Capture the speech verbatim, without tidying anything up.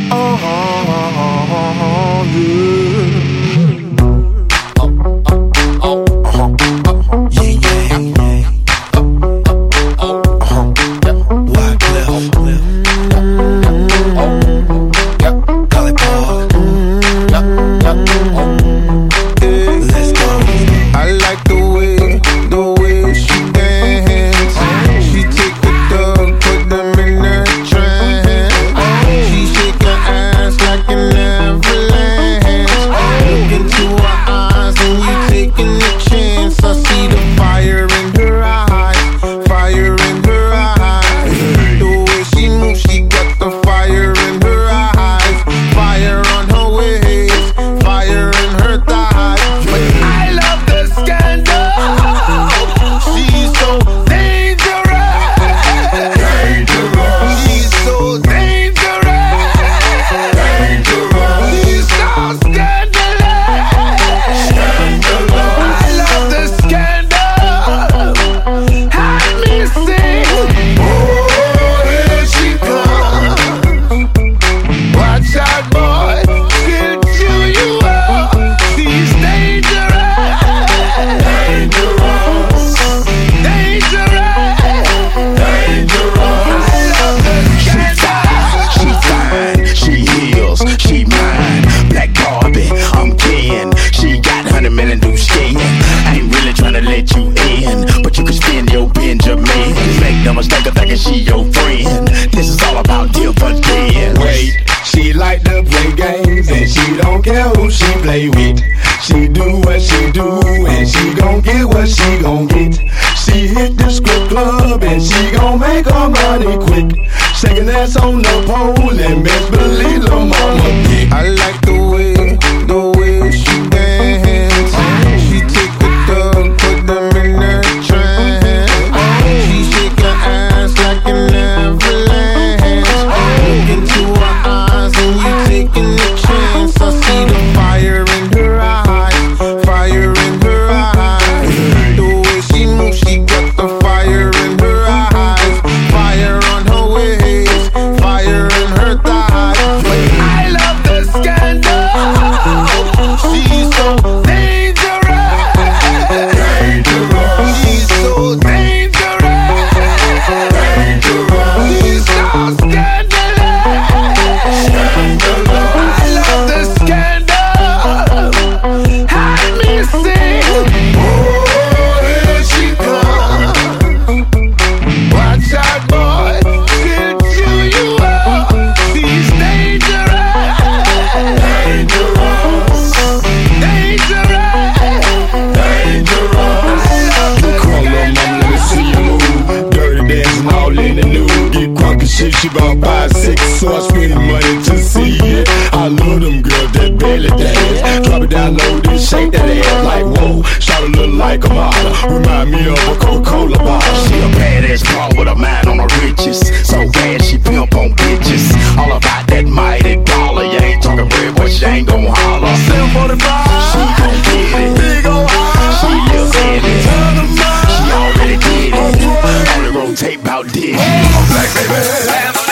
Oh, yeah. With. She do what she do, and she gon' get what she gon' get. She hit the strip club, and she gon' make her money quick. Shaking ass on the pole, and best believe the mama dick. I like the way, the way she dance. She take the dog, put them in her trance. She shake her ass like an avalanche. Look into her eyes, and you taking the chance. I see the fire in her eyes, fire in her eyes. The way she moves, she got the fire in her eyes, fire on her waist, fire in her thighs. But I love the scandal. She's so dangerous. Dangerous. She's so dangerous. Dangerous. She's so scandalous. Scandalous. I love the scandal. Hide me sing. Oh, here she come. Watch out, boy. She'll chew you up. She's dangerous. Dangerous. Dangerous. Dangerous. I love the Come on, little mama, let me see you move. Dirty dancing all in the nude. Get crunk and shit, she about five, six, so I spend the money to see it. I love them girls that belly dance. Drop it down low, then shake that ass like whoa. Shout a little like a model. Remind me of a Coca-Cola bottle. She a badass punk with a mind on her riches. So bad she pimp on bitches. All about that mighty dollar. You ain't talking bread, but she ain't gon' holler. seven forty-five. She gon' get it. Big ol' high. She lives in it. Turn them up. She already did it. On the road tape about this. Black baby.